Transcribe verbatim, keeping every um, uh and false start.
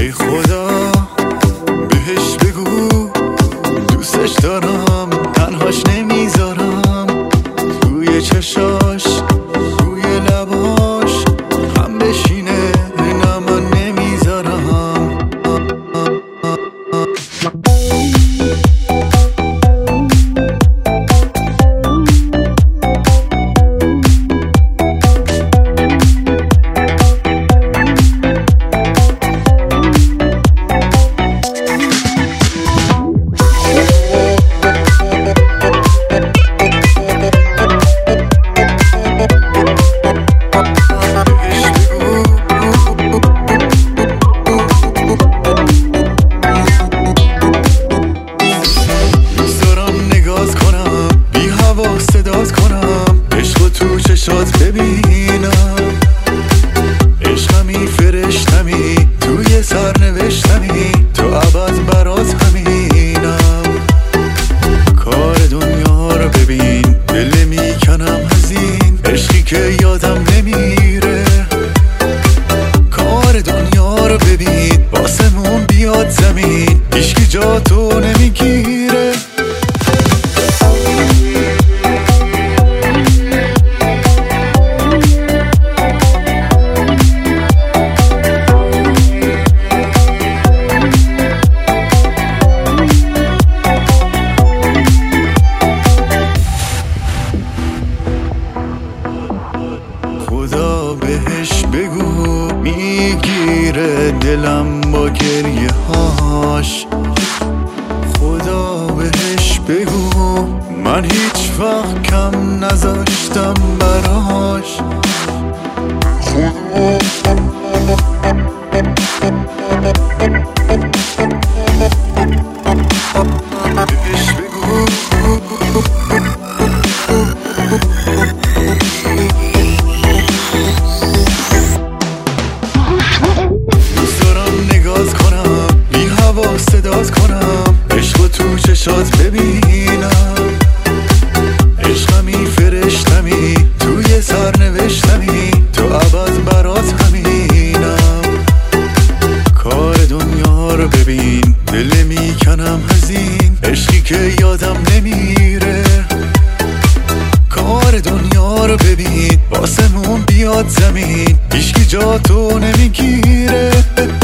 ای خدا بهش بگو دوستش دارم، تنهاش نمیذارم، توی چشاش توی لباش هم بشینه، نه من نمیذارم. صدات کنم عشق تو چشات ببینم، عشقمی فرشتمی توی سرنوشتمی، تو ابد برات همینم. کار دنیا رو ببین دل میکنم حزین، عشقی که یادم نمیره. کار دنیا رو ببین واسمون بیاد زمین، هیچکی جا تو نمیگیره. خدا بهش بگو میگیره دلم با گریه هاش، خدا بهش بگو من هیچ وقت کم نذاشتم براش. بهش بگو صدات کنم عشق تو چشات ببینم، عشقمی فرشتمی توی سرنوشتمی، تو ابد برات همینم. کار دنیا رو ببین دل میکنم حزین، عشقی که یادم نمیره. کار دنیا رو ببین واسمون بیاد زمین، هیچکی جا تو نمیگیره.